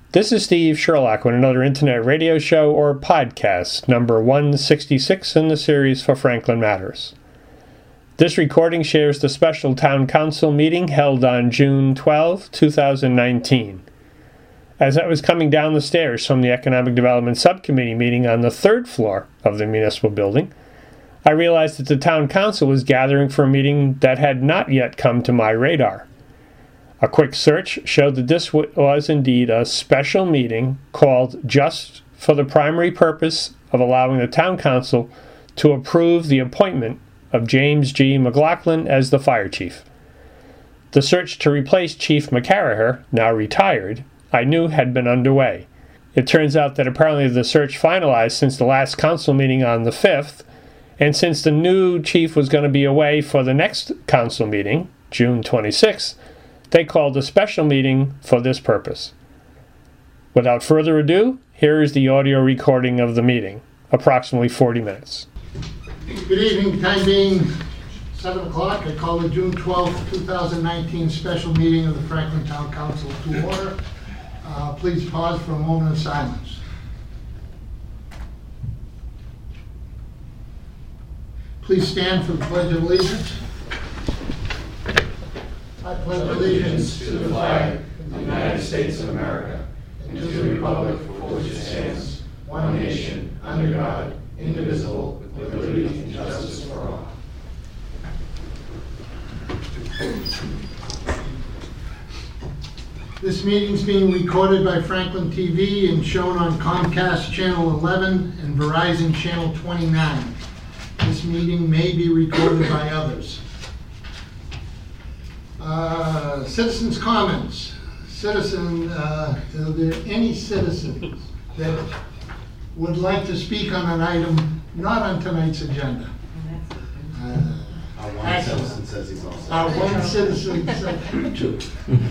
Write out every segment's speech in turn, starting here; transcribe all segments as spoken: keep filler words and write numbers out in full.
This is Steve Sherlock with another internet radio show or podcast, number one sixty-six in the series for Franklin Matters. This recording shares the special town council meeting held on June twelfth, two thousand nineteen. As I was coming down the stairs from the Economic Development Subcommittee meeting on the third floor of the municipal building, I realized that the town council was gathering for a meeting that had not yet come to my radar. A quick search showed that this was indeed a special meeting called just for the primary purpose of allowing the town council to approve the appointment of James G. McLaughlin as the fire chief. The search to replace Chief McCarraher, now retired, I knew had been underway. It turns out that apparently the search finalized since the last council meeting on the fifth, and since the new chief was going to be away for the next council meeting, June twenty-sixth, they called a special meeting for this purpose. Without further ado, here is the audio recording of the meeting, approximately forty minutes. Good evening, time being seven o'clock. I call the June twelfth, two thousand nineteen special meeting of the Franklin Town Council to order. Uh, please pause for a moment of silence. Please stand for the Pledge of Allegiance. I pledge allegiance to the flag of the United States of America and to the republic for which it stands, one nation, under God, indivisible, with liberty and justice for all. This meeting is being recorded by Franklin T V and shown on Comcast Channel eleven and Verizon Channel twenty-nine. This meeting may be recorded by others. Uh, citizens' comments. Citizen, uh, are there any citizens that would like to speak on an item not on tonight's agenda? Uh, Our one Excellent. citizen says he's all set. Our one citizen said, two.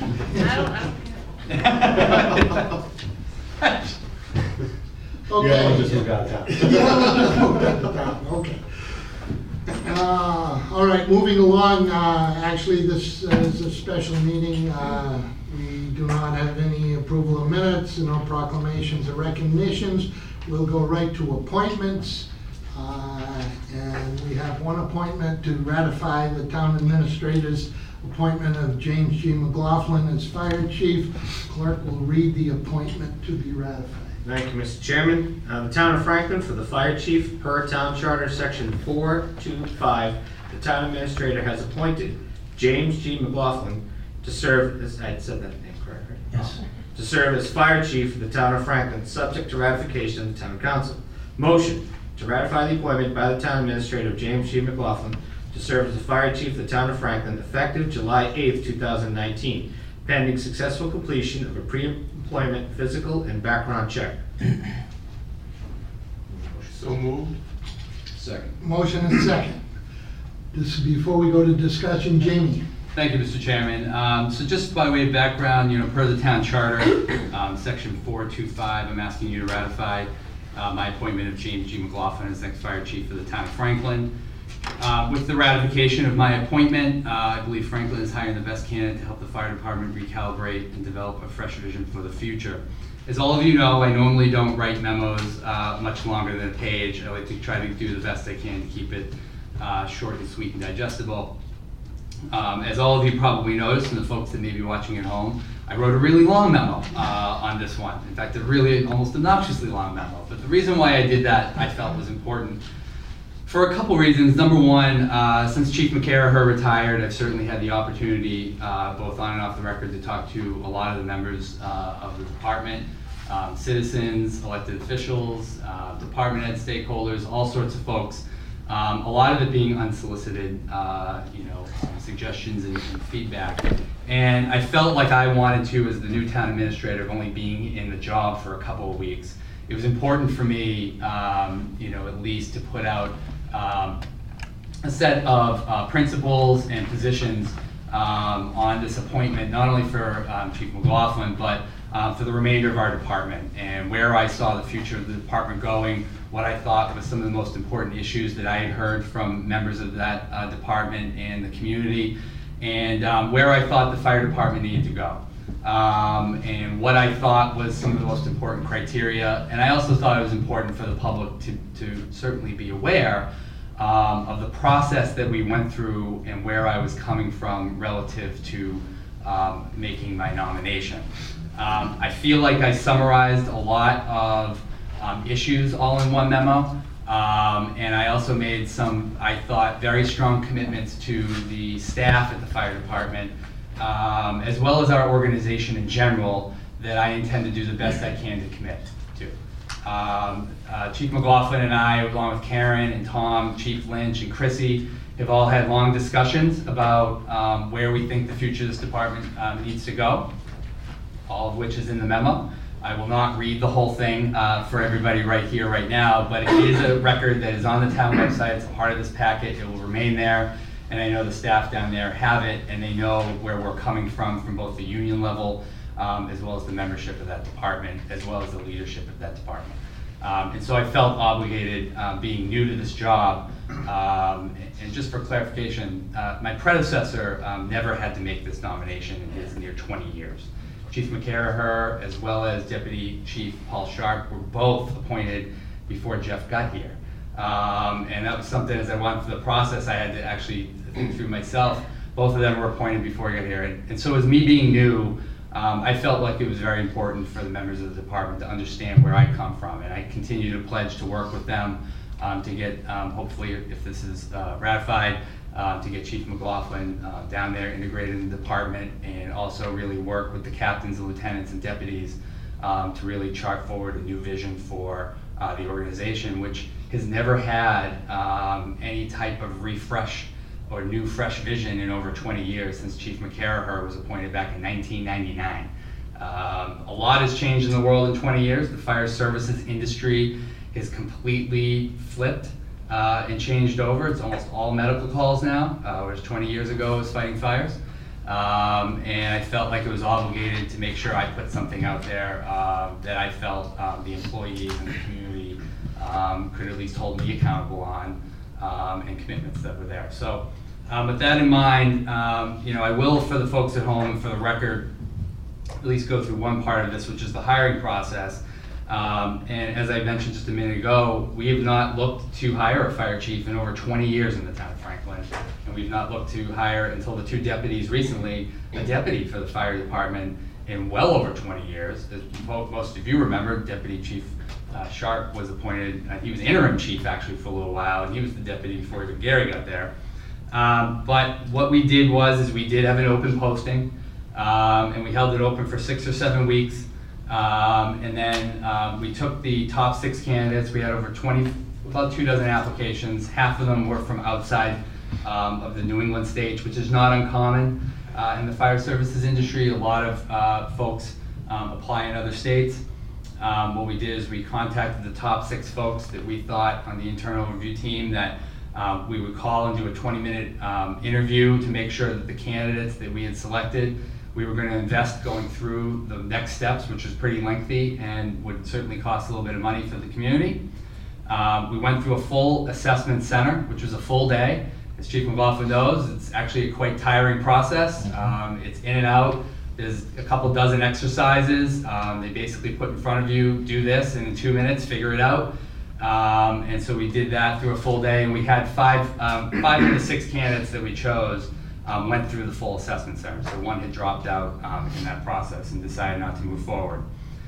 The other one just Okay. moved out of town. The other one just moved out of town. Okay. Uh, all right, moving along, uh, actually this uh, is a special meeting. Uh, we do not have any approval of minutes, no proclamations or recognitions. We'll go right to appointments. Uh, and we have one appointment to ratify the town administrator's appointment of James G. McLaughlin as fire chief. Clerk will read the appointment to be ratified. Thank you, Mister Chairman. Uh, the Town of Franklin, for the fire chief, per Town Charter, Section four two five, the Town Administrator has appointed James G. McLaughlin to serve as, I said that name correct, right? Yes. To serve as fire chief for the Town of Franklin, subject to ratification of the Town Council. Motion to ratify the appointment by the Town Administrator of James G. McLaughlin to serve as the fire chief of the Town of Franklin, effective July eighth, two thousand nineteen, pending successful completion of a pre-employment physical and background check. So moved. Second. Motion and second. This, before we go to discussion, Jamie. Thank you, Mister Chairman. Um, so just by way of background, you know, per the town charter, um, section four two five, I'm asking you to ratify uh, my appointment of James G. McLaughlin as next fire chief for the town of Franklin. Uh, with the ratification of my appointment, uh, I believe Franklin is hiring the best candidate to help the fire department recalibrate and develop a fresh vision for the future. As all of you know, I normally don't write memos uh, much longer than a page. I like to try to do the best I can to keep it uh, short and sweet and digestible. Um, as all of you probably noticed, and the folks that may be watching at home, I wrote a really long memo uh, on this one. In fact, a really almost obnoxiously long memo. But the reason why I did that, I felt, was important for a couple reasons. Number one, uh, since Chief McCarraher retired, I've certainly had the opportunity, uh, both on and off the record, to talk to a lot of the members uh, of the department, um, citizens, elected officials, uh, department head stakeholders, all sorts of folks. Um, a lot of it being unsolicited, uh, you know, suggestions and, and feedback. And I felt like I wanted to, as the new town administrator, only being in the job for a couple of weeks, it was important for me, um, you know, at least to put out um, a set of uh, principles and positions um, on this appointment, not only for um, Chief McLaughlin, but uh, for the remainder of our department, and where I saw the future of the department going, what I thought was some of the most important issues that I had heard from members of that uh, department and the community, and um, where I thought the fire department needed to go. um, and what I thought was some of the most important criteria. And I also thought it was important for the public to, to certainly be aware um, of the process that we went through and where I was coming from relative to um, making my nomination. Um, I feel like I summarized a lot of um, issues all in one memo. Um, and I also made some, I thought, very strong commitments to the staff at the fire department, um, as well as our organization in general, that I intend to do the best I can to commit to. Um, uh, Chief McLaughlin and I, along with Karen and Tom, Chief Lynch and Chrissy, have all had long discussions about um, where we think the future of this department um, needs to go, all of which is in the memo. I will not read the whole thing uh, for everybody right here, right now, but it is a record that is on the town website. It's a part of this packet. It will remain there, and I know the staff down there have it, and they know where we're coming from, from both the union level, um, as well as the membership of that department, as well as the leadership of that department. Um, and so I felt obligated, um, being new to this job, um, and just for clarification, uh, my predecessor um, never had to make this nomination in his near twenty years. Chief McCarraher, as well as Deputy Chief Paul Sharp, were both appointed before Jeff got here. Um, and that was something, as I went through the process, I had to actually think through myself. Both of them were appointed before I got here. And, and so as me being new, um, I felt like it was very important for the members of the department to understand where I come from. And I continue to pledge to work with them um, to get, um, hopefully, if this is uh, ratified, Uh, to get Chief McLaughlin uh, down there integrated in the department, and also really work with the captains and lieutenants and deputies um, to really chart forward a new vision for uh, the organization, which has never had um, any type of refresh or new fresh vision in over twenty years since Chief McCarraher was appointed back in nineteen ninety-nine. Um, a lot has changed in the world in twenty years. The fire services industry has completely flipped Uh, and changed over. It's almost all medical calls now, uh, whereas twenty years ago it was fighting fires. Um, and I felt like it was obligated to make sure I put something out there uh, that I felt um, the employees and the community um, could at least hold me accountable on, um, and commitments that were there. So um, with that in mind, um, you know, I will, for the folks at home and for the record, at least go through one part of this, which is the hiring process. Um, and as I mentioned just a minute ago, we have not looked to hire a fire chief in over twenty years in the town of Franklin. And we've not looked to hire, until the two deputies recently, a deputy for the fire department in well over twenty years. As most of you remember, Deputy Chief uh, Sharp was appointed, uh, he was interim chief actually for a little while, and he was the deputy before even Gary got there. Um, but what we did was, is we did have an open posting, um, and we held it open for six or seven weeks. Um, and then um, we took the top six candidates. We had over twenty, about two dozen applications. Half of them were from outside um, of the New England states, which is not uncommon uh, in the fire services industry. A lot of uh, folks um, apply in other states. Um, what we did is we contacted the top six folks that we thought on the internal review team that um, we would call and do a twenty minute um, interview to make sure that the candidates that we had selected, we were going to invest going through the next steps, which was pretty lengthy and would certainly cost a little bit of money for the community. Um, we went through a full assessment center, which was a full day. As Chief McLaughlin knows, it's actually a quite tiring process. Um, it's in and out. There's a couple dozen exercises. Um, they basically put in front of you, do this, and in two minutes, figure it out. Um, and so we did that through a full day, and we had five, um, five of the six candidates that we chose Um, went through the full assessment center. So one had dropped out um, in that process and decided not to move forward.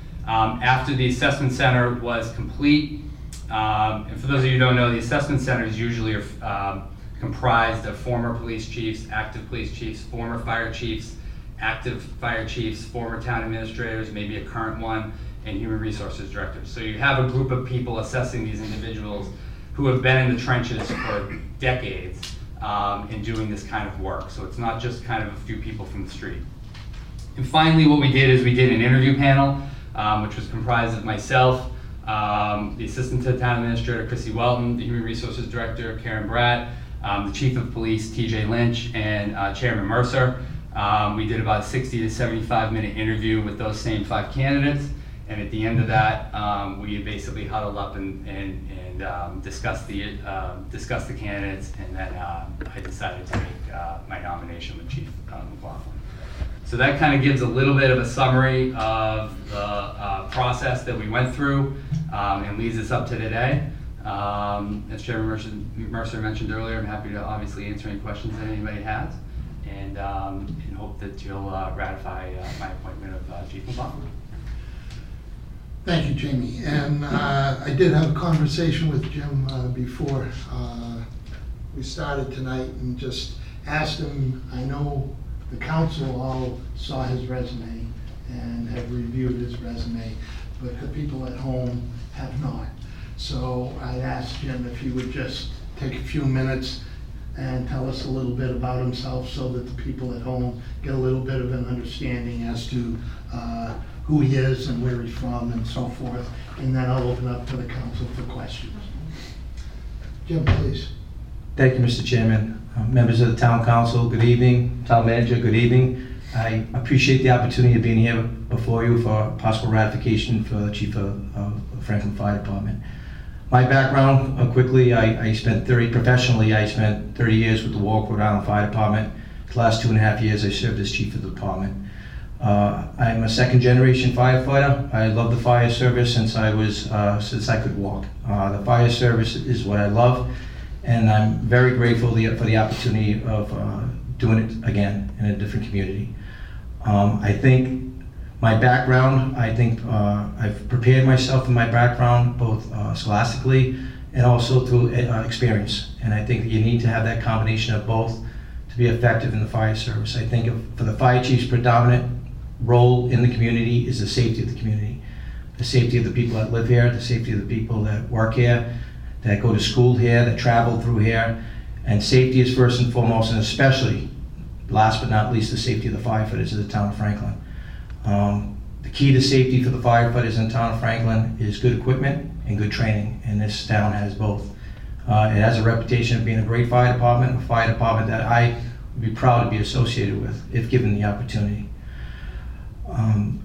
Um, after the assessment center was complete, um, and for those of you who don't know, the assessment centers usually are um, comprised of former police chiefs, active police chiefs, former fire chiefs, active fire chiefs, former town administrators, maybe a current one, and human resources directors. So you have a group of people assessing these individuals who have been in the trenches for decades. Um, in doing this kind of work. So it's not just kind of a few people from the street. And finally, what we did is we did an interview panel, um, which was comprised of myself, um, the assistant to the town administrator, Chrissy Welton, the human resources director, Karen Bratt, um, the chief of police, T J Lynch, and uh, Chairman Mercer. Um, we did about a sixty to seventy-five minute interview with those same five candidates. And at the end of that, um, we basically huddled up and, and, and um, discussed, the, uh, discussed the candidates, and then uh, I decided to make uh, my nomination with Chief uh, McLaughlin. So that kind of gives a little bit of a summary of the uh, process that we went through um, and leads us up to today. Um, as Chairman Mercer, Mercer mentioned earlier, I'm happy to obviously answer any questions that anybody has, and, um, and hope that you'll uh, ratify uh, my appointment of uh, Chief McLaughlin. Thank you, Jamie. And uh, I did have a conversation with Jim uh, before uh, we started tonight, and just asked him, I know the council all saw his resume and have reviewed his resume, but the people at home have not. So I asked Jim if he would just take a few minutes and tell us a little bit about himself, so that the people at home get a little bit of an understanding as to uh, who he is and where he's from and so forth. And then I'll open up to the council for questions. Jim, please. Thank you, Mister Chairman. Uh, members of the Town Council, good evening. Town Manager, good evening. I appreciate the opportunity of being here before you for possible ratification for the Chief of uh, Franklin Fire Department. My background, uh, quickly, I, I spent thirty, professionally, I spent thirty years with the Warwick, Rhode Island Fire Department. The last two and a half years, I served as Chief of the Department. Uh, I'm a second generation firefighter. I love the fire service since I was, uh, since I could walk. Uh, the fire service is what I love, and I'm very grateful the, for the opportunity of uh, doing it again in a different community. Um, I think my background, I think uh, I've prepared myself in my background, both uh, scholastically and also through uh, experience. And I think that you need to have that combination of both to be effective in the fire service. I think if, for the fire chief's predominant role in the community is the safety of the community. The safety of the people that live here, the safety of the people that work here, that go to school here, that travel through here. And safety is first and foremost, and especially, last but not least, the safety of the firefighters of the town of Franklin. Um, the key to safety for the firefighters in the town of Franklin is good equipment and good training, and this town has both. Uh, it has a reputation of being a great fire department, a fire department that I would be proud to be associated with if given the opportunity. Um,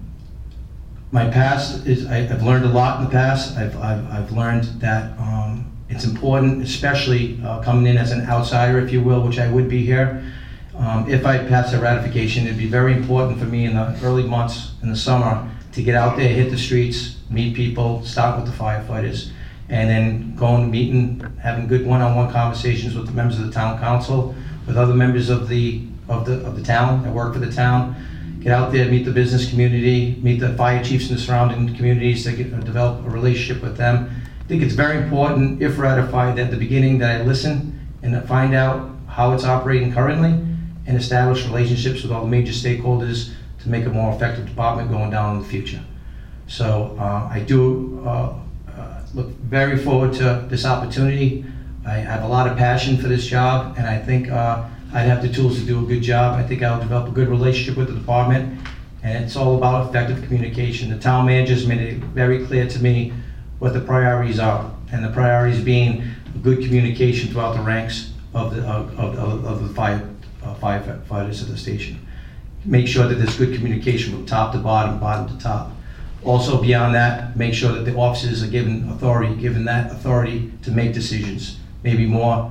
my past is, I, I've learned a lot in the past. I've, I've, I've learned that um, it's important, especially uh, coming in as an outsider, if you will, which I would be here. Um, if I pass a ratification, it'd be very important for me in the early months in the summer to get out there, hit the streets, meet people, start with the firefighters, and then going, meeting, having good one-on-one conversations with the members of the town council, with other members of the of the of the town that work for the town. Get out there, meet the business community, meet the fire chiefs in the surrounding communities, to get, uh, develop a relationship with them. I think it's very important, if ratified, at the beginning that I listen and find out how it's operating currently, and establish relationships with all the major stakeholders to make a more effective department going down in the future. So uh, I do uh, uh, look very forward to this opportunity. I have a lot of passion for this job, and I think uh, I'd have the tools to do a good job. I think I'll develop a good relationship with the department, and it's all about effective communication. The town manager's made it very clear to me what the priorities are, and the priorities being good communication throughout the ranks of the, of, of, of the fire Uh, firefighters at the station. Make sure that there's good communication from top to bottom, bottom to top. Also beyond that, make sure that the officers are given authority, given that authority to make decisions, maybe more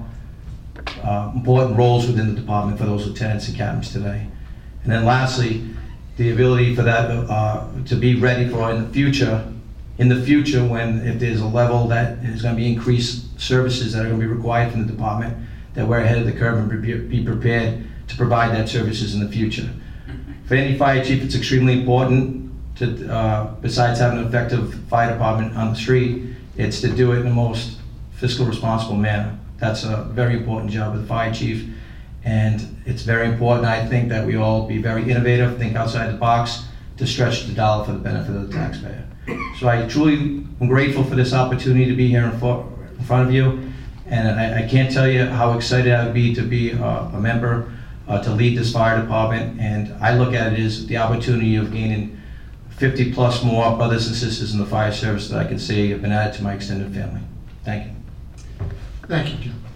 uh, important roles within the department for those lieutenants and captains today. And then lastly, the ability for that uh, to be ready for in the future, in the future when if there's a level that is going to be increased services that are going to be required from the department, that we're ahead of the curve and be prepared to provide that services in the future. For any fire chief, it's extremely important to, uh, besides having an effective fire department on the street, it's to do it in the most fiscal responsible manner. That's a very important job of the fire chief, and it's very important, I think, that we all be very innovative, think outside the box, to stretch the dollar for the benefit of the taxpayer. So I truly am grateful for this opportunity to be here in front of you. And I, I can't tell you how excited I would be to be uh, a member, uh, to lead this fire department. And I look at it as the opportunity of gaining fifty plus more brothers and sisters in the fire service that I can say have been added to my extended family. Thank you. Thank you, Jim.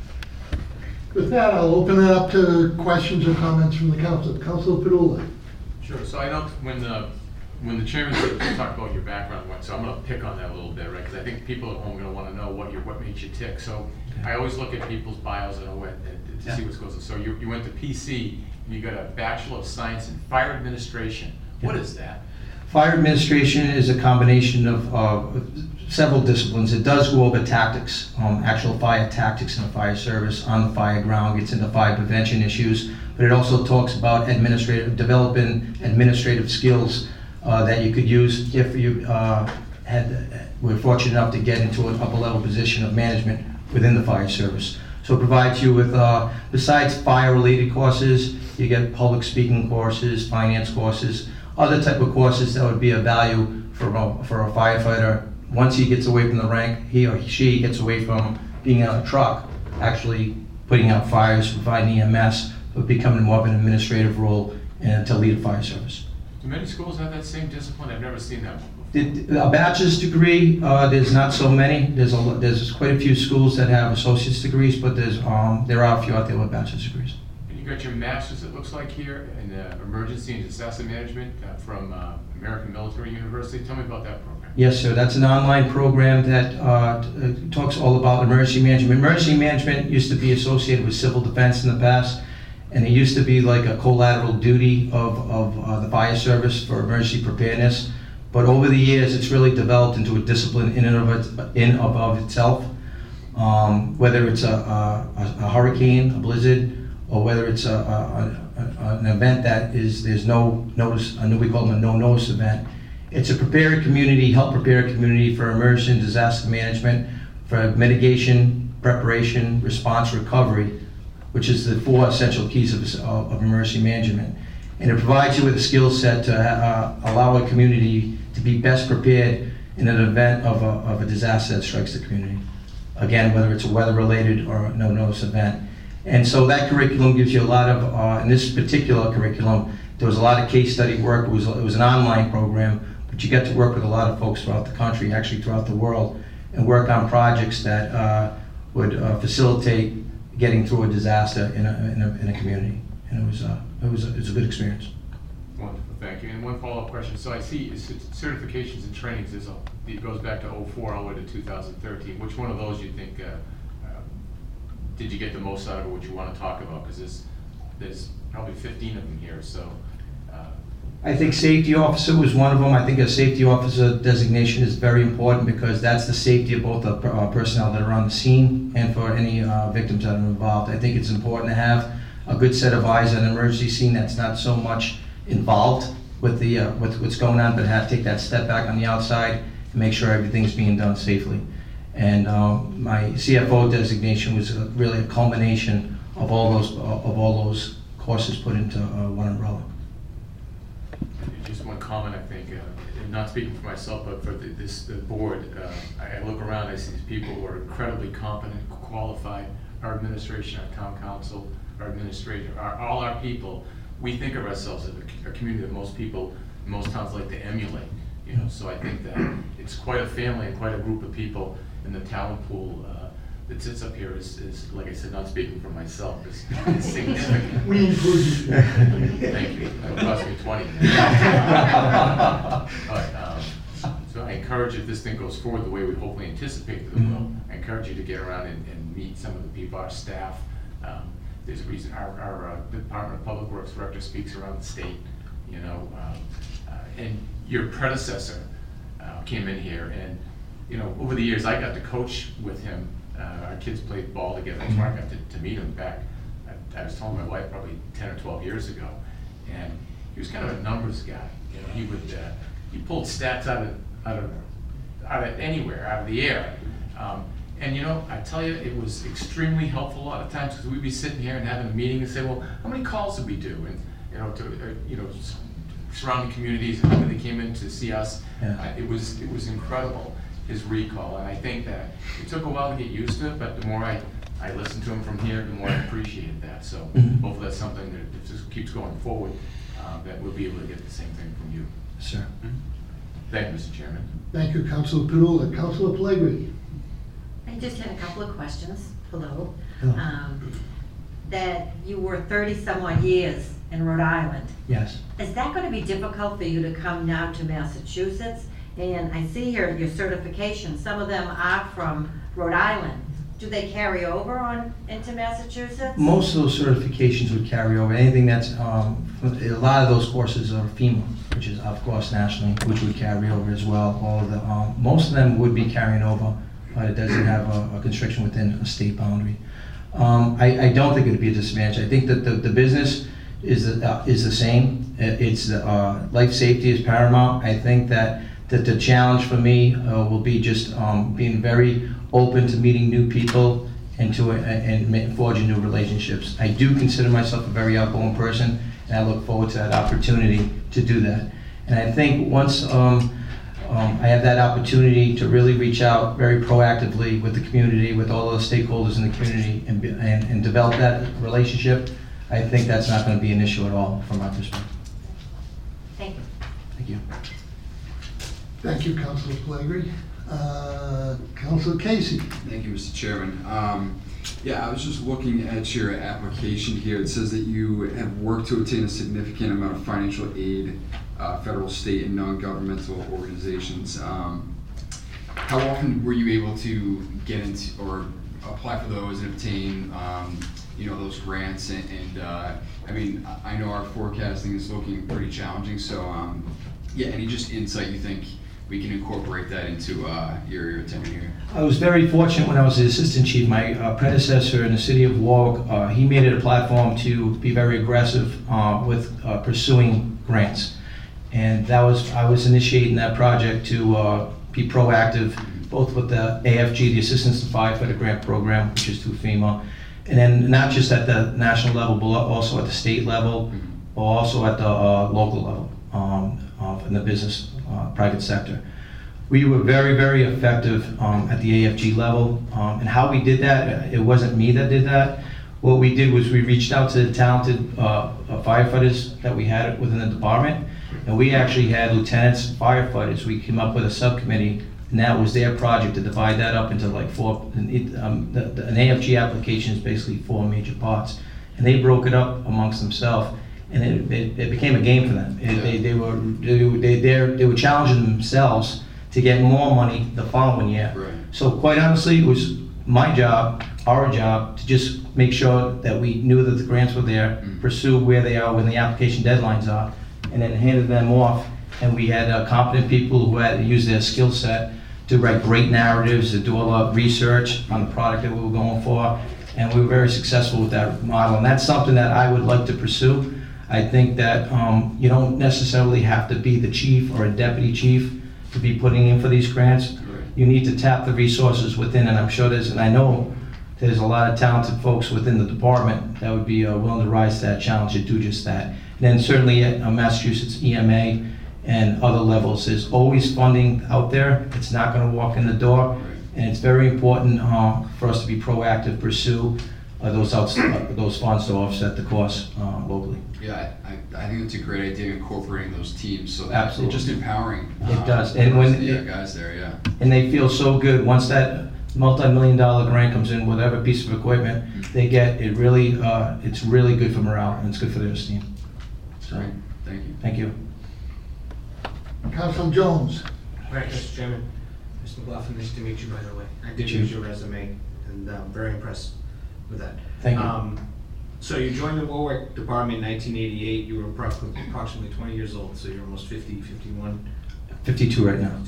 With that, I'll open it up to questions or comments from the council. Councilor Padula. Sure, so I know when the, when the chairman said to talk about your background, so I'm gonna pick on that a little bit, right? Because I think people at home are gonna wanna know what your, what makes you tick. So I always look at people's bios and what, to Yeah. see what's goes on. So you, you went to P C you got a Bachelor of Science in Fire Administration. What is that? Fire administration is a combination of uh, several disciplines. It does go over tactics, um, actual fire tactics in the fire service, on the fire ground, gets into fire prevention issues, but it also talks about administrative, developing administrative skills uh, that you could use if you uh, had, were fortunate enough to get into an upper level position of management within the fire service. So it provides you with, uh, besides fire related courses, you get public speaking courses, finance courses, other type of courses that would be of value for a, for a firefighter. Once he gets away from the rank, he or she gets away from being on a truck, actually putting out fires, providing E M S, but becoming more of an administrative role and to lead a fire service. Do many schools have that same discipline? I've never seen that one before. The- A bachelor's degree, uh, there's not so many. There's a, lo- there's quite a few schools that have associate's degrees, but there's um, there are a few out there with bachelor's degrees. And you got your master's, it looks like, here in uh, emergency and disaster management uh, from uh, American Military University. Tell me about that program. Yes, sir. That's an online program that uh, t- talks all about emergency management. Emergency management used to be associated with civil defense in the past, and it used to be like a collateral duty of, of uh, the fire service for emergency preparedness. But over the years, it's really developed into a discipline in and of, it, in of, of itself. Um, whether it's a, a, a hurricane, a blizzard, or whether it's a, a, a, an event that is there's no notice, a we call them a no notice event. It's a prepared community, help prepare a community for emergency and disaster management, for mitigation, preparation, response, recovery, which is the four essential keys of, of, of emergency management. And it provides you with a skill set to uh, allow a community to be best prepared in an event of a, of a disaster that strikes the community. Again, whether it's a weather-related or a no-notice event. And so that curriculum gives you a lot of, uh, in this particular curriculum, there was a lot of case study work. It was, it was an online program, but you get to work with a lot of folks throughout the country, actually throughout the world, and work on projects that uh, would uh, facilitate getting through a disaster in a, in a, in a community. And it was, uh, it was, a, it was a good experience. Wonderful, thank you. And one follow-up question. So I see c- certifications and trainings, is a, it goes back to oh four all the way to two thousand thirteen. Which one of those do you think, uh, uh, did you get the most out of, or what you want to talk about? Because there's, there's probably fifteen of them here, so. Uh, I think safety officer was one of them. I think a safety officer designation is very important because that's the safety of both the per- uh, personnel that are on the scene and for any uh, victims that are involved. I think it's important to have a good set of eyes on an emergency scene that's not so much involved with the uh, with what's going on, but have to take that step back on the outside and make sure everything's being done safely. And um, my C F O designation was a, really a culmination of all those uh, of all those courses put into uh, one umbrella. Just one comment, I think, uh, not speaking for myself, but for the, this the board, uh, I, I look around, I see these people who are incredibly competent, qualified, our administration, our town council, our administrator, our, all our people. We think of ourselves as a, a community that most people, most towns like to emulate, you know, so I think that it's quite a family and quite a group of people in the talent pool uh, that sits up here is, is, like I said, not speaking for myself, is, is significant. We include you. Thank you. That would cost me twenty. But, um, so I encourage, if this thing goes forward the way we hopefully anticipate that it will, I encourage you to get around and, and meet some of the people, our staff. Um, there's a reason our, our uh, Department of Public Works Director speaks around the state, you know, um, uh, and your predecessor uh, came in here, and you know, over the years I got to coach with him. Uh, our kids played ball together. That's where I got to, to meet him back. I, I was telling my wife probably ten or twelve years ago, and he was kind of a numbers guy. You know, he would uh, he pulled stats out of out of out of anywhere, out of the air. Um, and you know, I tell you, it was extremely helpful a lot of times because we'd be sitting here and having a meeting and say, well, how many calls did we do? And you know, to uh, you know, surrounding communities, and how many they came in to see us. Yeah. Uh, it was it was incredible, his recall, and I think that it took a while to get used to it, but the more I, I listened to him from here, the more I appreciated that. So Mhm. hopefully that's something that if this keeps going forward, uh, that we'll be able to get the same thing from you. Sir. Thank you, Mister Chairman. Thank you, Councilor Padula. Councilor Pellegrini. I just had a couple of questions. Hello. Hello. Um, that you were thirty some odd years in Rhode Island. Yes. Is that going to be difficult for you to come now to Massachusetts? And I see here your certifications, some of them are from Rhode Island. do they carry over on, into Massachusetts? Most of those certifications would carry over. Anything that's, um, a lot of those courses are FEMA, which is of course nationally, which would carry over as well. All of the, um, most of them would be carrying over, but it doesn't have a, a constriction within a state boundary. Um, I, I don't think it would be a disadvantage. I think that the, the business is, uh, is the same. It's, uh, life safety is paramount. I think that, that the challenge for me uh, will be just um, being very open to meeting new people and to uh, and forging new relationships. I do consider myself a very outgoing person, and I look forward to that opportunity to do that. And I think once um, um, I have that opportunity to really reach out very proactively with the community, with all the stakeholders in the community, and, and, and develop that relationship, I think that's not going to be an issue at all from my perspective. Thank you. Thank you. Thank you, Councilor Pellegrini. Uh, Councilor Casey. Thank you, Mister Chairman. Um, yeah, I was just looking at your application here. It says that you have worked to obtain a significant amount of financial aid, uh, federal, state, and non-governmental organizations. Um, how often were you able to get into or apply for those and obtain, um, you know, those grants? And, and uh, I mean, I know our forecasting is looking pretty challenging. So, um, yeah, any just insight you think we can incorporate that into uh, your, your tenure here? I was very fortunate when I was the assistant chief. My uh, predecessor in the city of Warwick, uh, he made it a platform to be very aggressive uh, with uh, pursuing grants. And that was, I was initiating that project to uh, be proactive, both with the A F G, the Assistance to Firefighter Grant Program, which is through FEMA, and then not just at the national level, but also at the state level, or also at the uh, local level, um, uh, in the business, uh, private sector. We were very, very effective um, at the A F G level, um, and how we did that, it wasn't me that did that. What we did was we reached out to the talented uh, firefighters that we had within the department, and we actually had lieutenants, firefighters. We came up with a subcommittee, and that was their project to divide that up into like four, um, the, the, an A F G application is basically four major parts, and they broke it up amongst themselves. And it, it, it became a game for them. It, they, they were they, they, they were challenging themselves to get more money the following year. Right. So quite honestly, it was my job, our job, to just make sure that we knew that the grants were there, mm-hmm. pursue where they are when the application deadlines are, and then handed them off. And we had uh, competent people who had to use their skill set to write great narratives, to do a lot of research on the product that we were going for. And we were very successful with that model. And that's something that I would like to pursue. I think that um, you don't necessarily have to be the chief or a deputy chief to be putting in for these grants. Right. You need to tap the resources within, and I'm sure there's, and I know there's a lot of talented folks within the department that would be uh, willing to rise to that challenge to do just that. And then certainly at uh, Massachusetts E M A and other levels, there's always funding out there. It's not going to walk in the door, Right. and it's very important uh, for us to be proactive, pursue uh, those outs uh, those funds to offset the costs uh, locally. Yeah, I, I think it's a great idea incorporating those teams so that Absolutely. it's just empowering. It um, does. And when the it- guys there, yeah. And they feel so good once that multi-million dollar grant comes in, whatever piece of equipment Mm-hmm. they get, it really, uh, it's really good for morale and it's good for their esteem. So, Great, thank you. thank you. Councilor Jones. All right, Mister Chairman. Mister McLaughlin, nice to meet you, by the way. I did You too. use your resume, and I'm very impressed with that. Thank you. Um, so you joined the Warwick Department in nineteen eighty-eight. You were approximately, approximately twenty years old, so you're almost fifty, fifty-one. fifty-two right now.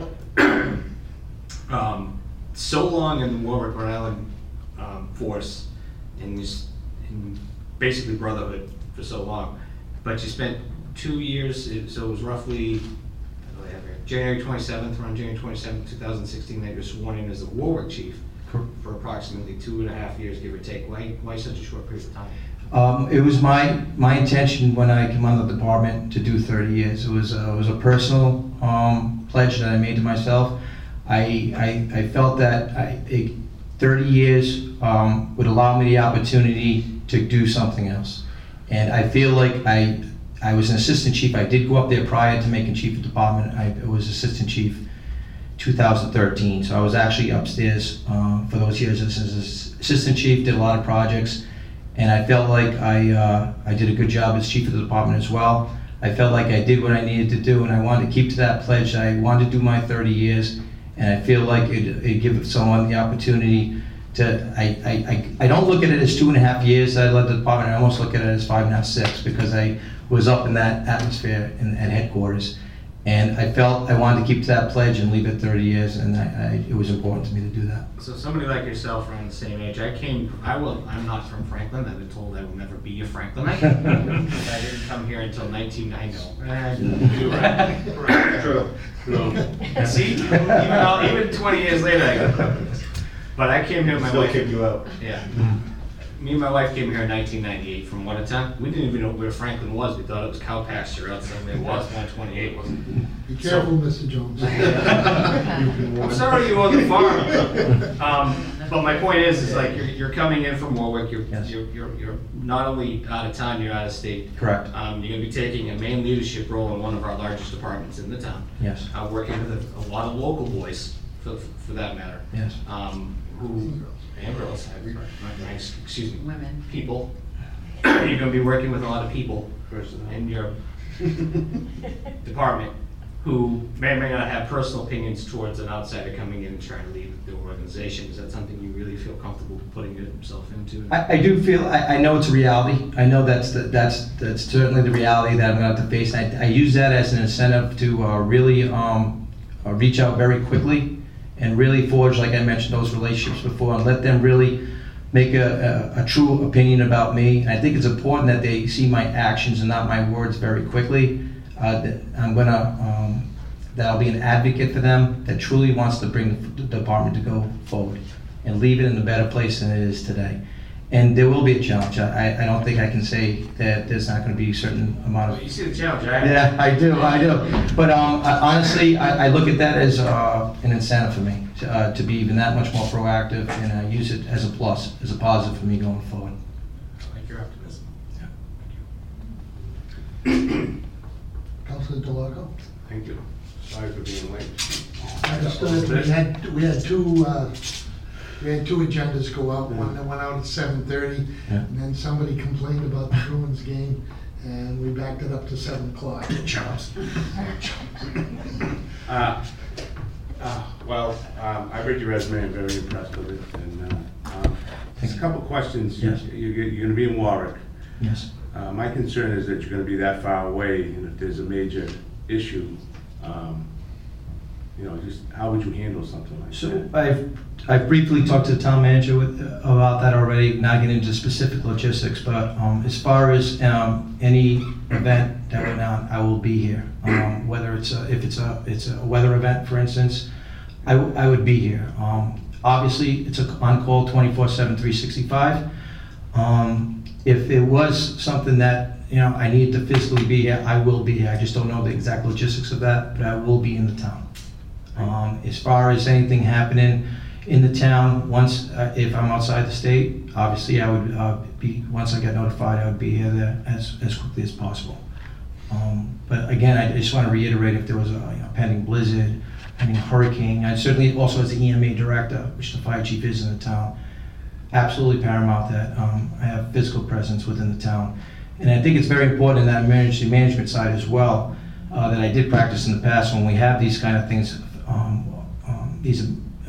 Um, so long in the Warwick, Rhode Island um, force, in this, in basically brotherhood for so long, but you spent two years. it- So it was roughly what do I have here? January twenty-seventh, around January twenty-seventh, two thousand sixteen, that you were sworn in as the Warwick chief Cor- for approximately two and a half years, give or take. Why, why such a short period of time? Um, it was my, my intention when I came on the department to do thirty years. It was, uh, it was a personal um, pledge that I made to myself. I, I, I felt that I, it, thirty years um, would allow me the opportunity to do something else. And I feel like I, I was an assistant chief. I did go up there prior to making chief of department. I was assistant chief two thousand thirteen. So I was actually upstairs uh, for those years as an assistant chief, did a lot of projects. And I felt like I, uh, I did a good job as chief of the department as well. I felt like I did what I needed to do, and I wanted to keep to that pledge. I wanted to do my thirty years, and I feel like it, it gives someone the opportunity to, I, I, I, I don't look at it as two and a half years that I led the department. I almost look at it as five and a half, six, because I was up in that atmosphere in, at headquarters. And I felt I wanted to keep to that pledge and leave it thirty years, and I, I, it was important to me to do that. So somebody like yourself around the same age, I came, I will, I'm not from Franklin, I've been told I will never be a Franklinite. I didn't come here until nineteen ninety. Eh, you right. True. True. See, even, all, even twenty years later, I go, but I came here, my Still wife. kick you out. Yeah. Me and my wife came here in nineteen ninety-eight from Watertown. We didn't even know where Franklin was. We thought it was cow pasture outside where it was, one twenty-eight wasn't. Be careful, Mister Jones. I'm sorry you own the farm. Um, but my point is, is like you're, you're coming in from Warwick. You're, Yes. you're, you're, you're not only out of town, you're out of state. Correct. Um, you're going to be taking a main leadership role in one of our largest departments in the town. Yes. Uh, working with a, a lot of local boys, for, for that matter. Yes. Um, who, and girls, I- nice, excuse me, Women. people. You're going to be working with a lot of people in your department who may or may not have personal opinions towards an outsider coming in and trying to lead the organization. Is that something you really feel comfortable putting yourself into? I, I do feel, I, I know it's a reality. I know that's the, that's that's certainly the reality that I'm going to have to face. I, I use that as an incentive to uh, really um, uh, reach out very quickly and really forge, like I mentioned, those relationships before, and let them really make a, a, a true opinion about me. And I think it's important that they see my actions and not my words very quickly. Uh, that I'm gonna, um, that I'll be an advocate for them that truly wants to bring the department to go forward and leave it in a better place than it is today. And there will be a challenge. I, I don't think I can say that there's not gonna be a certain amount Well, of. you see the challenge, right? Yeah, I do, I do. But um, I, honestly, I, I look at that as uh, an incentive for me to, uh, to be even that much more proactive, and uh, use it as a plus, as a positive for me going forward. I like your optimism. Councilor Delago? Thank you. Sorry for being late. Understood. We had, we had two, uh, we had two agendas go out, one that went out at seven thirty, Yeah. and then somebody complained about the Bruins game, and we backed it up to seven o'clock. Charles. Uh, uh, Well, um, I read your resume, I'm very impressed with it, and uh, um, just a couple questions. You- Yes. you- You're gonna be in Warwick. Yes. Uh, My concern is that you're gonna be that far away, and if there's a major issue, um, you know, just how would you handle something like So that? I've, I've briefly talked to the town manager with, about that already, not getting into specific logistics, but um, as far as um, any event that went on, I will be here. Um, Whether it's, a- if it's a, it's a weather event, for instance, I, w- I would be here. Um, Obviously, it's a on-call twenty-four seven, three sixty-five. Um, If it was something that, you know, I needed to physically be here, I will be here. I just don't know the exact logistics of that, but I will be in the town. Um, as far as anything happening in the town, once, uh, if I'm outside the state, obviously I would, uh, be, once I get notified, I would be here there as, as quickly as possible. Um, but again, I just want to reiterate, if there was a, you know, pending blizzard, pending hurricane, I certainly also as the E M A director, which the fire chief is in the town, absolutely paramount that, um, I have physical presence within the town. And I think it's very important in that emergency management side as well, uh, that I did practice in the past when we have these kind of things, um, um, these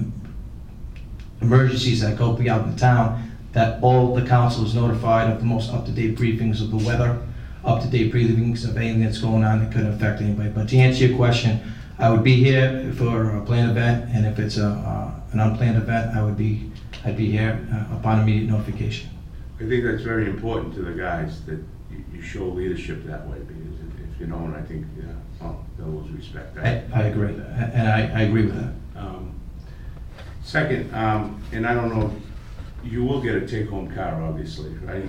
emergencies that go beyond the town, that all the council is notified of the most up-to-date briefings of the weather, up-to-date briefings of anything that's going on that could affect anybody. But to answer your question, I would be here for a planned event, and if it's a, uh, an unplanned event, I would be, I'd be here uh, upon immediate notification. I think that's very important to the guys, that you- you show leadership that way, because if- if you don't, I think, yeah, well, they'll always respect I, that. I agree, and I, I agree with that. Um, Second, um, and I don't know, you will get a take-home car, obviously, right?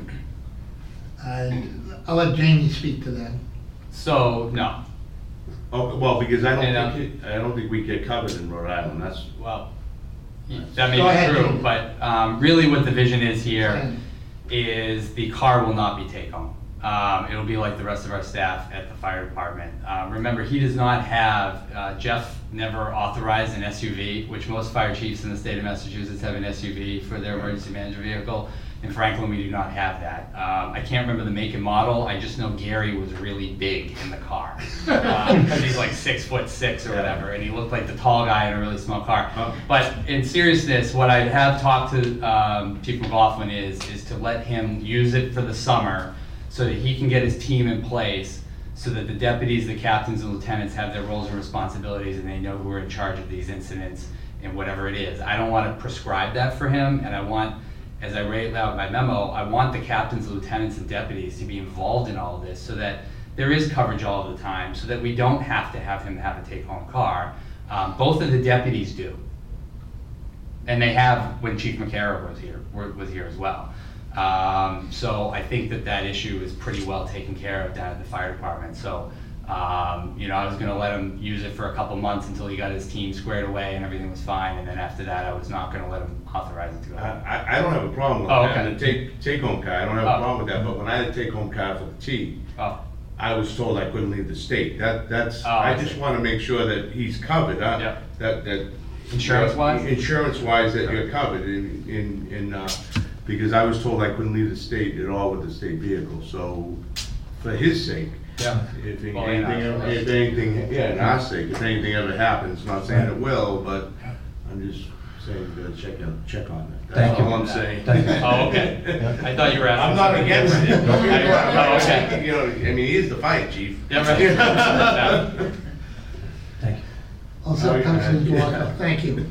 And I'll let Jamie speak to that. So, no. Oh, well, because I And, uh, don't think, it- I don't think we get covered in Rhode Island, that's, Well, that may Go ahead, be true, Jamie. but um, really what the vision is here Fine. is the car will not be take home. Um, it'll be like the rest of our staff at the fire department. Um, remember, he does not have, uh, Jeff never authorized an S U V, which most fire chiefs in the state of Massachusetts have an S U V for their emergency management vehicle. In Franklin, we do not have that. Um, I can't remember the make and model. I just know Gary was really big in the car because um, he's like six foot six or whatever, and he looked like the tall guy in a really small car. Oh. But in seriousness, what I have talked to um, Chief McLaughlin is is to let him use it for the summer so that he can get his team in place, so that the deputies, the captains, and lieutenants have their roles and responsibilities, and they know who are in charge of these incidents and whatever it is. I don't want to prescribe that for him, and I want, as I write out my memo, I want the captains, lieutenants, and deputies to be involved in all of this so that there is coverage all of the time, so that we don't have to have him have a take-home car. Um, both of the deputies do. And they have when Chief McCara was here, was here as well. Um, so I think that that issue is pretty well taken care of down at the fire department. So, um, you know, I was gonna let him use it for a couple months until he got his team squared away and everything was fine. And then after that, I was not gonna let him authorize it to go. I, I don't have a problem with Oh, having okay. a take, take-home car, I don't have Oh. a problem with that, but when I had a take-home car for the chief, Oh, I was told I couldn't leave the state. That, that's, Oh, I I just see. wanna make sure that he's covered, uh, Yep. that, that. Insurance-wise? Insurance-wise, that you're covered in, in, in, uh, because I was told I couldn't leave the state at all with the state vehicle, so for his sake, yeah. if Well, and anything, ours. if anything, yeah, in our sake, if anything ever happens, not saying it will, but I'm just saying to check on, check on it. Thank That's you. all I'm saying. Thank you. Oh, okay. I thought you were asking. I'm not something against it. different. Don't get me wrong. Oh, okay. You know, I mean, he is the fire chief. Yeah, right. Thank you. Also, Okay. Councilor Dwyer, thank you.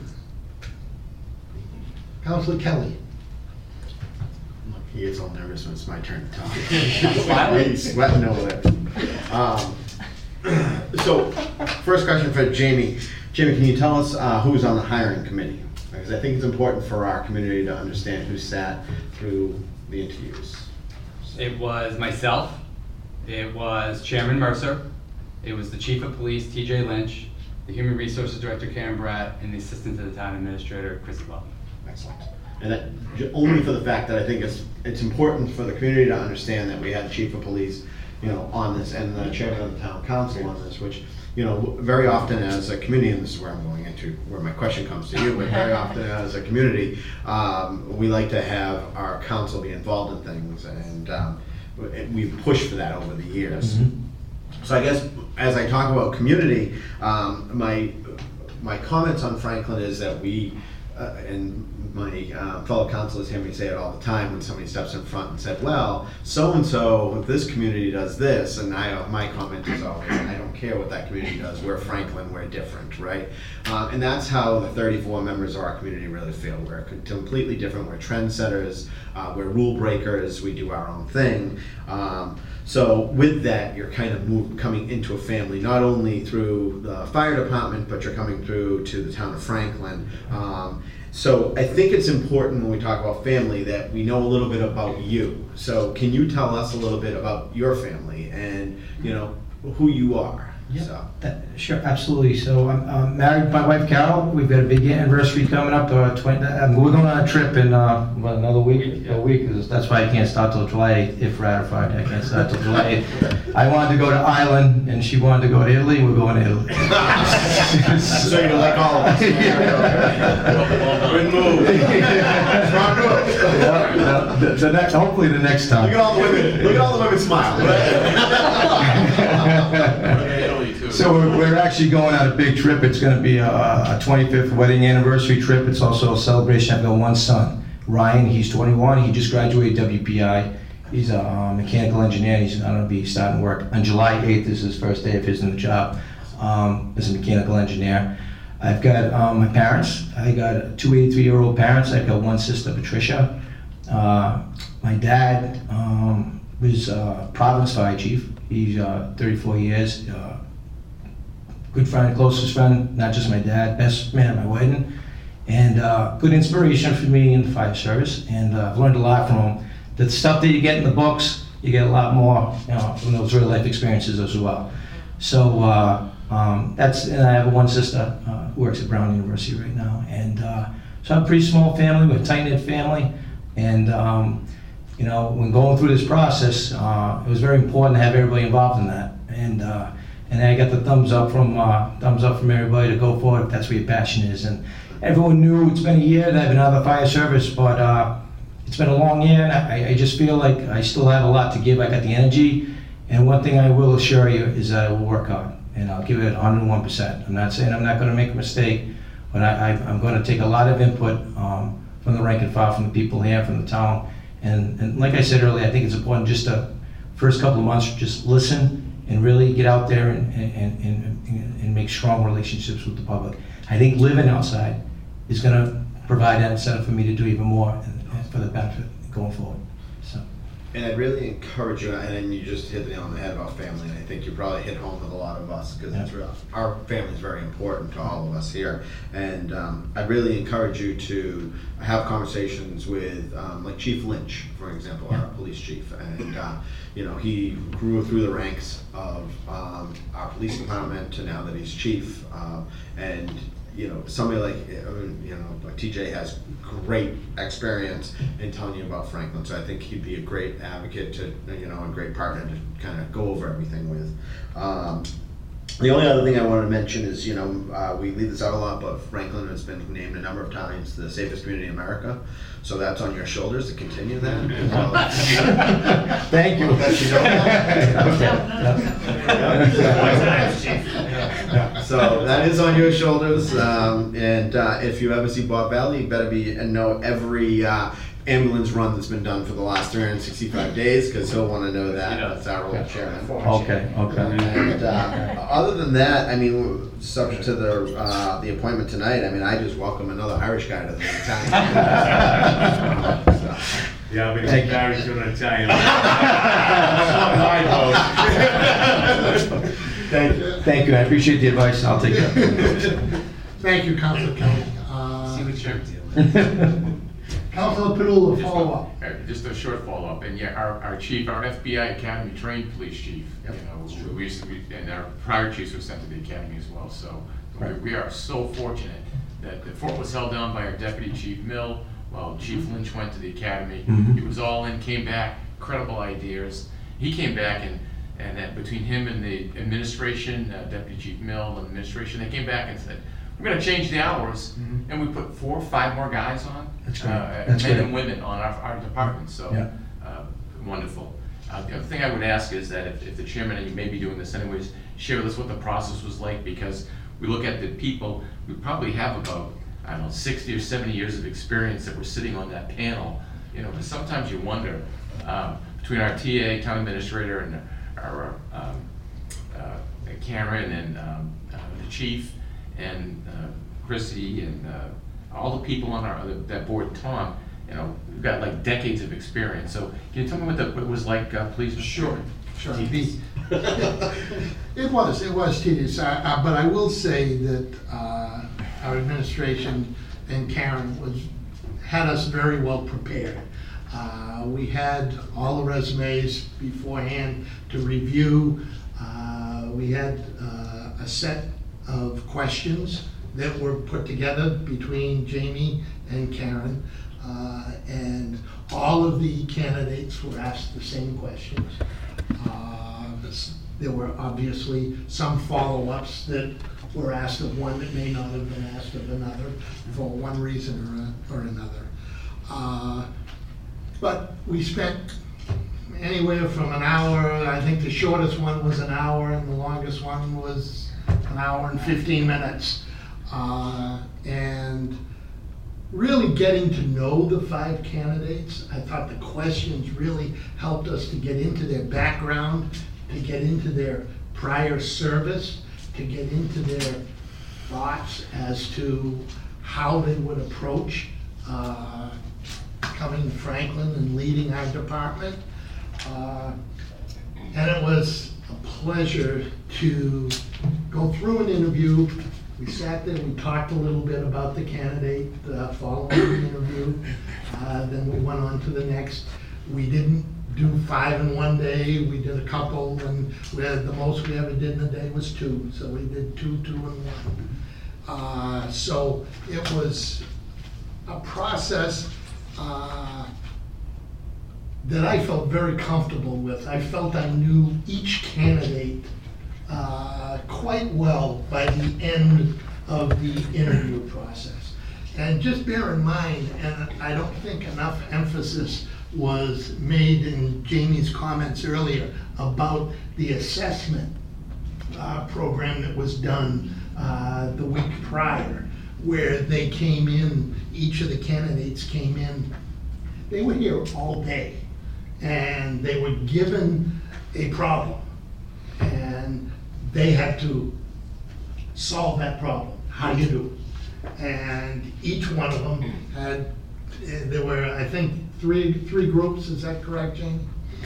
Councilor Kelly. Look, he gets all nervous when it's my turn to talk. Smiling. He's sweating over there. Um, So, first question for Jamie. Jamie, can you tell us uh, who's on the hiring committee? Because I think it's important for our community to understand who sat through the interviews. It was myself, it was Chairman Mercer, it was the Chief of Police, T J Lynch, the Human Resources Director, Karen Bratt, and the Assistant to the Town Administrator, Chrissy Butler. Excellent. And that, j- only for the fact that I think it's, it's important for the community to understand that we had the chief of police, you know, on this, and the chairman of the town council on this, which, you know, very often as a community, and this is where I'm going into, where my question comes to you, but very often as a community, um, we like to have our council be involved in things, and, um, and we've pushed for that over the years. Mhm. So I guess as I talk about community, um, my my comments on Franklin is that we, uh, and my uh, fellow councilors hear me say it all the time when somebody steps in front and said, well, so-and-so, this community does this, and I, my comment is always, I don't care what that community does, we're Franklin, we're different, right? Um, and that's how the thirty-four members of our community really feel. We're completely different, we're trendsetters, uh, we're rule breakers, we do our own thing. Um, So with that, you're kind of move, coming into a family, not only through the fire department, but you're coming through to the town of Franklin. Um, so I think it's important when we talk about family that we know a little bit about you. So can you tell us a little bit about your family and, you know, who you are? Yeah, So. that- sure, absolutely. So I'm, I'm married to my wife Carol. We've got a big anniversary coming up. Uh, twenty, um, we're going on a trip in uh, what, another week. Yeah. A week. 'Cause that's why I can't start till July eighth, if ratified. I can't start till July eighth. I wanted to go to Ireland, and she wanted to go to Italy. We're going to Italy. So you're like all of us. Good move. Strong move. Yeah, the, the next, hopefully the next time. Look at all the women, look at all the women smile. So we're, we're actually going on a big trip. It's going to be a, a twenty-fifth wedding anniversary trip. It's also a celebration. I've got one son, Ryan. He's twenty-one. He just graduated W P I. He's a uh, mechanical engineer. He's going to be starting work on July eighth. Is his first day of his new job um, as a mechanical engineer. I've got um, my parents. I got two eighty-three-year-old parents. I've got one sister, Patricia. Uh, my dad um, was uh, Providence Fire Chief. He's uh, thirty-four years. Uh, good friend, closest friend, not just my dad, best man at my wedding, and uh, good inspiration for me in the fire service. And uh, I've learned a lot from him. The stuff that you get in the books, you get a lot more, you know, from those real life experiences as well. So uh, um, that's, and I have one sister uh, who works at Brown University right now, and uh, so I'm a pretty small family. We're a tight knit family, and um, you know, when going through this process, uh, it was very important to have everybody involved in that. And uh, and I got the thumbs up from uh, thumbs up from everybody to go for it if that's where your passion is. And everyone knew it's been a year that I've been out of the fire service, but uh, it's been a long year, and I, I just feel like I still have a lot to give. I got the energy, and one thing I will assure you is that I will work hard, and I'll give it one hundred one percent. I'm not saying I'm not going to make a mistake, but I, I, I'm going to take a lot of input um, from the rank and file, from the people here, from the town, and, and like I said earlier, I think it's important just to, first couple of months, just listen and really get out there and, and, and, and make strong relationships with the public. I think living outside is going to provide that incentive for me to do even more and, and for the benefit going forward. So. And I'd really encourage you, and then you just hit the nail on the head about family, and I think you probably hit home with a lot of us, because it's real. Our family is very important to all of us here, and um, I'd really encourage you to have conversations with, um, like Chief Lynch, for example, our police chief, and uh, you know, he grew through the ranks of um, our police department to now that he's chief, uh, and you know, somebody like, I mean, you know, like T J has great experience in telling you about Franklin, so I think he'd be a great advocate to, you know, a great partner to kind of go over everything with. Um, the only other thing I wanted to mention is, you know, uh, we leave this out a lot, but Franklin has been named a number of times the safest community in America, so that's on your shoulders to continue that. Well, thank you. That you know that. So that is on your shoulders, um, and uh, if you ever see Bob Valley, you better be and know every uh, ambulance run that's been done for the last three hundred sixty-five days, because he'll want to know that. That's our old chairman. Okay, okay. And uh, other than that, I mean, subject to the uh, the appointment tonight, I mean, I just welcome another Irish guy to the Italian. So. Yeah, but he's married to an Italian. Thank you. Thank you. I appreciate the advice. I'll take that. Thank you, Councilor Kelly. Uh, See what you're Councilor Padula, follow up. Uh, Just a short follow-up, and yeah, our, our chief, our F B I Academy trained police chief, Yep, you know, we used to be, and our prior chiefs were sent to the academy as well, so we, we are so fortunate that the fort was held down by our deputy chief Mill, while Chief Lynch went to the academy. Mhm. He was all in, came back, incredible ideas. He came back and, and then between him and the administration, uh, Deputy Chief Mill and administration, they came back and said, we're gonna change the hours, Mhm. and we put four or five more guys on. That's great. Uh, That's men great. and women on our, our department, so, Yeah. uh, wonderful. Uh, the other thing I would ask is that if, if the chairman, and you may be doing this anyways, share with us what the process was like, because we look at the people, we probably have about, I don't know, sixty or seventy years of experience that were sitting on that panel, you know, but sometimes you wonder, um, between our T A, town administrator, and our, um, uh, Karen, and, um, uh, the chief, and, uh, Chrissy, and, uh, all the people on our, that board, Tom, you know, we've got like decades of experience, so can you tell me what the, what it was like, uh, please? Mister Sure, Chairman? sure. Tedious. It was, it was tedious, uh, uh, but I will say that uh, our administration and Karen was, had us very well prepared. Uh, we had all the resumes beforehand to review. Uh, we had uh, a set of questions that were put together between Jamie and Karen, uh, and all of the candidates were asked the same questions. Uh, this, there were obviously some follow-ups that were asked of one that may not have been asked of another for one reason or, a, or another. Uh, but we spent anywhere from an hour, I think the shortest one was an hour and the longest one was an hour and fifteen minutes. Uh, and really getting to know the five candidates. I thought the questions really helped us to get into their background, to get into their prior service, to get into their thoughts as to how they would approach uh, coming to Franklin and leading our department. Uh, and it was a pleasure to go through an interview. We sat there, we talked a little bit about the candidate uh, following the interview. Uh, then we went on to the next. We didn't do five in one day, we did a couple, and we had, the most we ever did in a day was two. So we did two, two, and one. Uh, so it was a process uh, that I felt very comfortable with. I felt I knew each candidate uh, quite well by the end of the interview process. And just bear in mind, and I don't think enough emphasis was made in Jamie's comments earlier about the assessment uh, program that was done uh, the week prior, where they came in, each of the candidates came in, they were here all day, and they were given a problem, and they had to solve that problem. How do you do it? And each one of them had, uh, there were, I think, three three groups, is that correct, Jamie?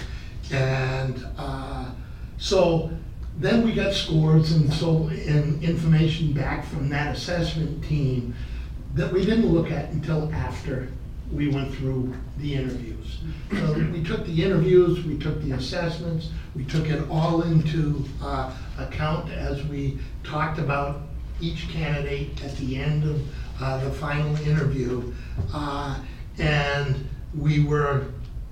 And uh, so then we got scores and so and information back from that assessment team that we didn't look at until after we went through the interviews. So we took the interviews, we took the assessments, we took it all into uh, account as we talked about each candidate at the end of uh, the final interview. Uh, and we were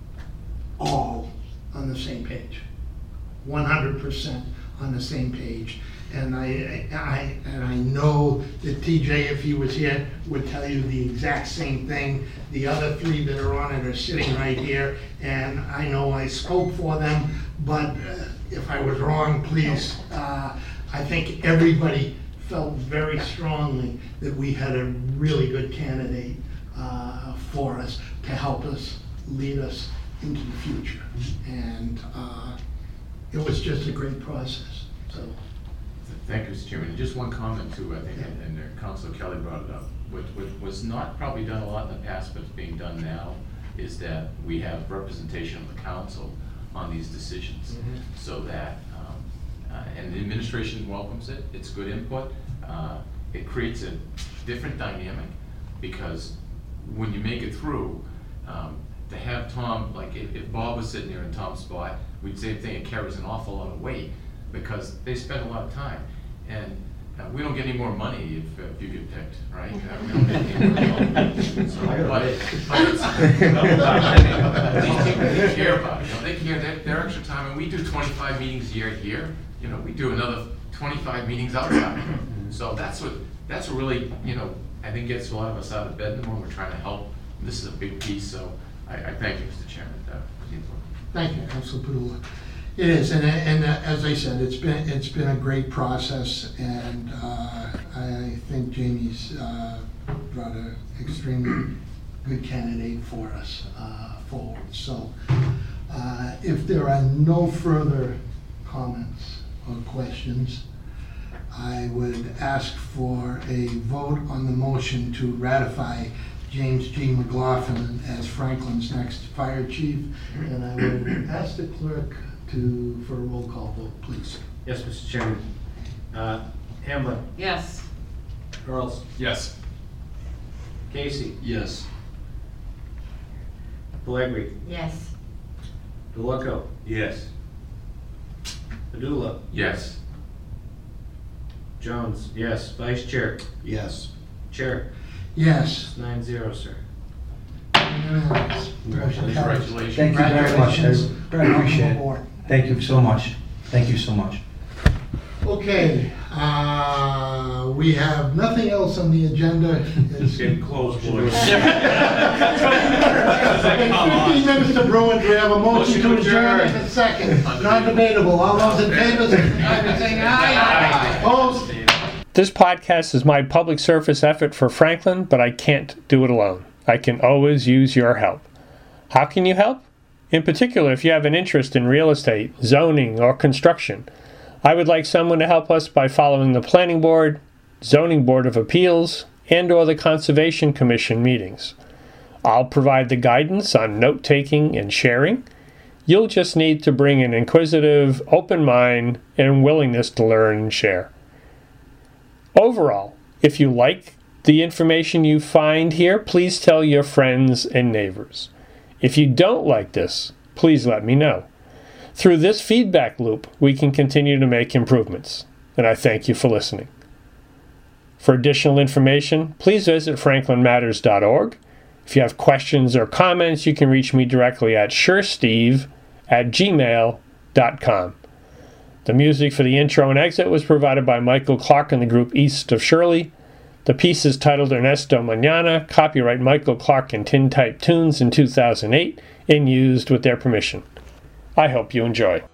all on the same page, one hundred percent on the same page. And I, I, and I know that T J, if he was here, would tell you the exact same thing. The other three that are on it are sitting right here, and I know I spoke for them, but uh, if I was wrong, please. Uh, I think everybody felt very strongly that we had a really good candidate uh, for us to help us, lead us into the future. And uh, it was just a great process, so. Thank you, Mister Chairman. Just one comment too, I think, Yeah. and, and uh, Councilor Kelly brought it up. What, what was not probably done a lot in the past, but is being done now, is that we have representation of the council on these decisions, Mhm. so that, um, uh, and the administration welcomes it. It's good input. Uh, it creates a different dynamic, because when you make it through, um, to have Tom, like if, if Bob was sitting there in Tom's spot, we'd say the thing, it carries an awful lot of weight, because they spend a lot of time. And uh, we don't get any more money if, uh, if you get picked, right? Uh, we don't get any more money. So, but, but it's, these people, they care about it, you know, they care, their, their extra time, and we do twenty-five meetings a year here, you know, we do another twenty-five meetings outside. So that's what, that's what really, you know, I think gets a lot of us out of bed in the morning. We're trying to help. This is a big piece, so I, I thank you, Mister Chairman, uh, for the input. Thank you, Councilor Padula. It is, and, and as I said, it's been it's been a great process, and uh, I think Jamie's uh, brought an extremely good candidate for us uh, forward. So, uh, if there are no further comments or questions, I would ask for a vote on the motion to ratify James G. McLaughlin as Franklin's next fire chief, and I would ask the clerk to, for a roll call vote, please. Yes, Mister Chairman. Uh, Hamblin, Yes. Earls, Yes. Casey, Yes. Pellegri, Yes. DeLucco, Yes. Padula, Yes. Jones, yes. Vice Chair, Yes. Chair, Yes. nine zero, sir. Unanimous. Motion carries. Congratulations. Thank you very much. I Congratulations. very appreciate Welcome it. aboard. Thank you so much. Thank you so much. Okay, uh, we have nothing else on the agenda. It's It's getting close, boys. fifteen minutes to Bruin, we have a motion to adjourn in a second. Non-debatable, all those in favor? Saying aye. Opposed? This podcast is my public service effort for Franklin, but I can't do it alone. I can always use your help. How can you help? In particular, if you have an interest in real estate, zoning, or construction, I would like someone to help us by following the Planning Board, Zoning Board of Appeals, and or the Conservation Commission meetings. I'll provide the guidance on note-taking and sharing. You'll just need to bring an inquisitive, open mind and willingness to learn and share. Overall, if you like the information you find here, please tell your friends and neighbors. If you don't like this, please let me know. Through this feedback loop, we can continue to make improvements, and I thank you for listening. For additional information, please visit franklin matters dot org. If you have questions or comments, you can reach me directly at suresteve at gmail dot com. The music for the intro and exit was provided by Michael Clark and the group East of Shirley. The piece is titled Ernesto Mañana, copyright Michael Clark and Tintype Tunes in two thousand eight, and used with their permission. I hope you enjoy.